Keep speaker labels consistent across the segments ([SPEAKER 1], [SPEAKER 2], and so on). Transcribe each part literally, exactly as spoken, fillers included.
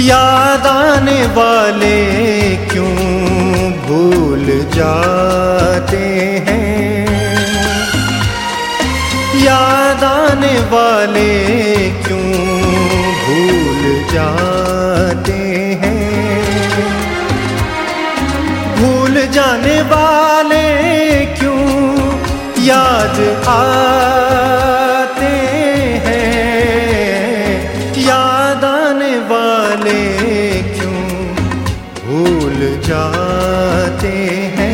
[SPEAKER 1] याद आने वाले क्यों भूल जाते हैं, याद आने वाले क्यों भूल जाते हैं, भूल जाने वाले क्यों याद आते हैं, याद आने वाले क्यों भूल जाते हैं।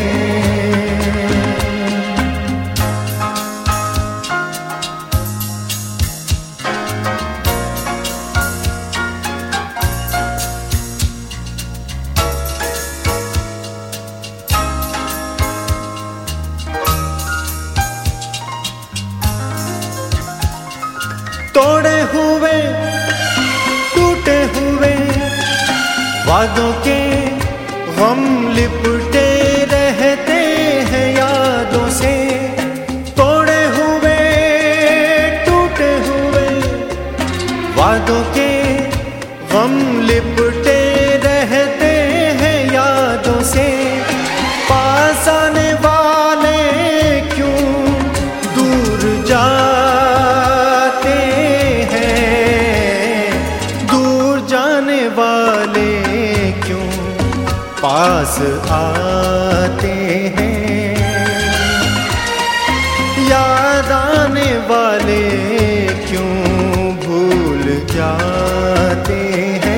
[SPEAKER 1] तोड़े हुए टूटे हुए वादों के गम लिपटे रहते हैं यादों से, तोड़े हुए टूटे हुए वादों के गम लिपटे रहते हैं यादों से, पास आने वाले क्यों दूर जा वाले क्यों पास आते हैं, याद आने वाले क्यों भूल जाते हैं।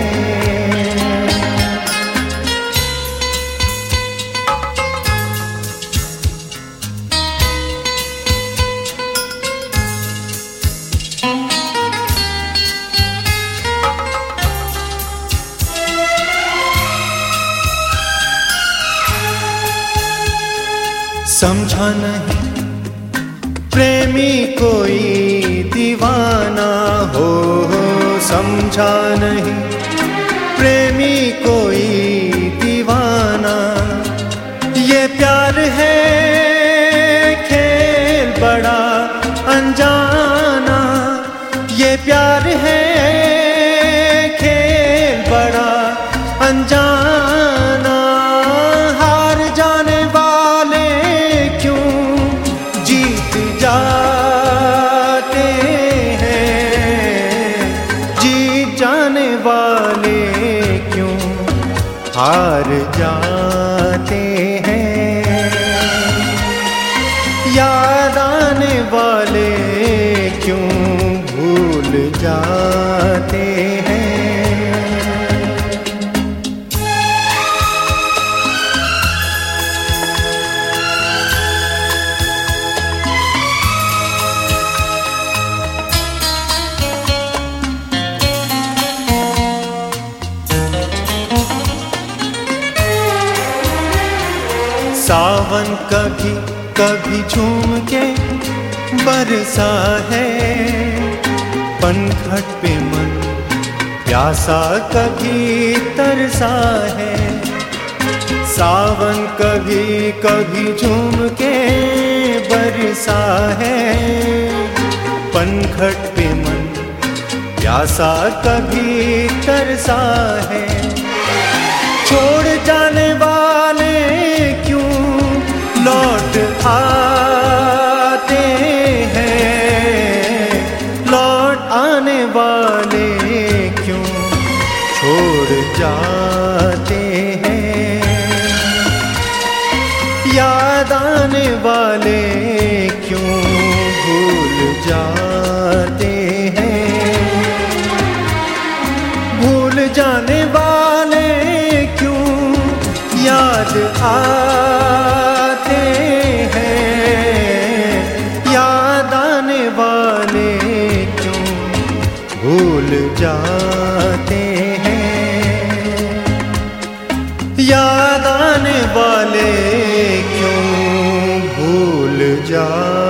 [SPEAKER 1] समझा नहीं प्रेमी कोई दीवाना हो, समझा नहीं प्रेमी कोई दीवाना, ये प्यार है खेल बड़ा अनजाना, ये प्यार है खेल बड़ा अनजाना, वाले क्यों हार जाते हैं, याद आने वाले क्यों भूल जाते हैं। सावन कभी कभी झूम के बरसा है, पनघट पे मन प्यासा कभी तरसा है, सावन कभी कभी झूम के बरसा है, पनघट पे मन प्यासा कभी तरसा है, छोड़ जाने वाले क्यों लौट आते हैं, लौट आने वाले क्यों छोड़ जाते हैं, याद आने वाले क्यों भूल जाते हैं, भूल जाने वाले क्यों याद आते हैं, याद आने वाले क्यों भूल जाते हैं, याद आने वाले क्यों भूल जाते हैं।